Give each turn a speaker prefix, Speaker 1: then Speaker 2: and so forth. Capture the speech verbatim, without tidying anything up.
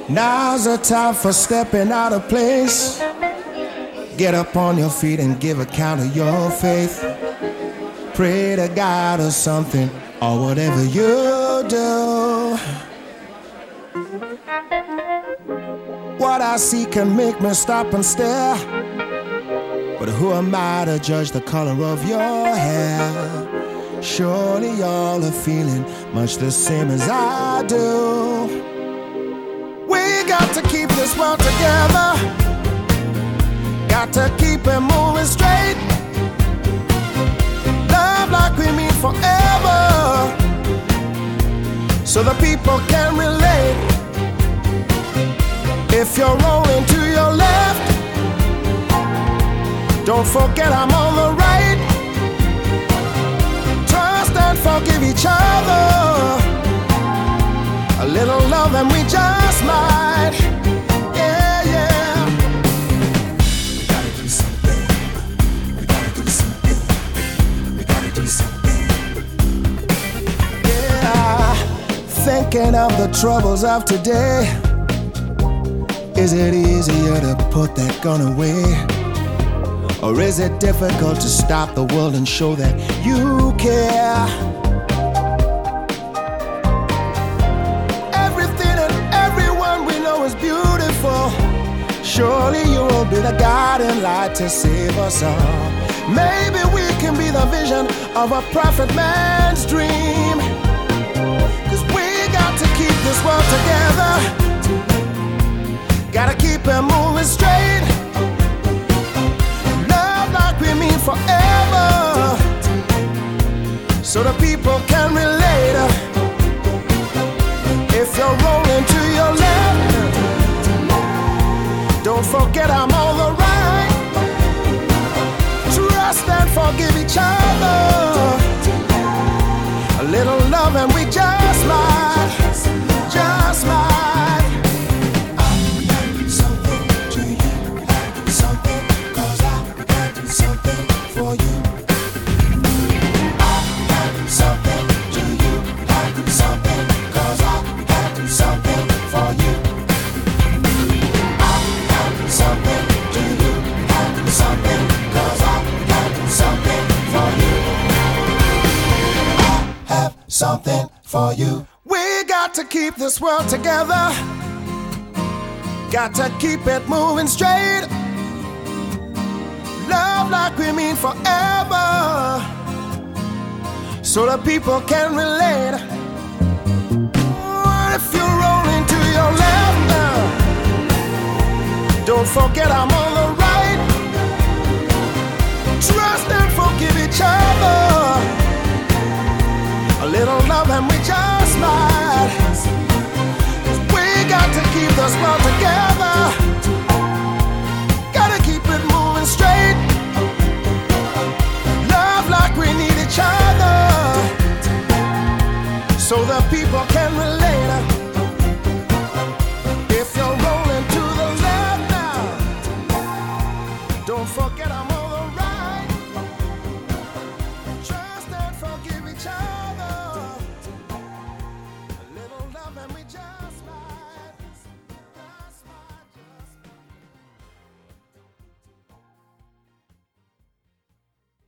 Speaker 1: Now's the time for stepping out of place. Get up on your feet and give account of your faith. Pray to God or something, or whatever you do. What I see can make me stop and stare, but who am I to judge the color of your hair? Surely y'all are feeling much the same as I do. We got to keep this world together. Got to keep it moving straight. Love like we mean forever, so the people can relate. If you're rolling to your left, don't forget I'm on the right. Trust and forgive each other. A little love and we just might. Yeah, yeah. We gotta do something. We gotta do something. We gotta do something. Yeah. Thinking of the troubles of today. Is it easier to put that gun away? Or is it difficult to stop the world and show that you care? Everything and everyone we know is beautiful. Surely you will be the guiding light to save us all. Maybe we can be the vision of a prophet man's dream. Cause we got to keep this world together. Gotta keep it moving straight. Love like we mean forever, so the people can relate. If you're rolling to your left, don't forget I'm on the right. Trust and forgive each other. A little love and we just might, just might. Something for you. We got to keep this world together. Got to keep it moving straight. Love like we mean forever, so the people can relate. What if you're rolling to your left now? Don't forget I'm on the right. Trust and forgive each other. A little love and we just might. We got to keep this world together. Gotta keep it moving straight. Love like we need each other, so the people can relate.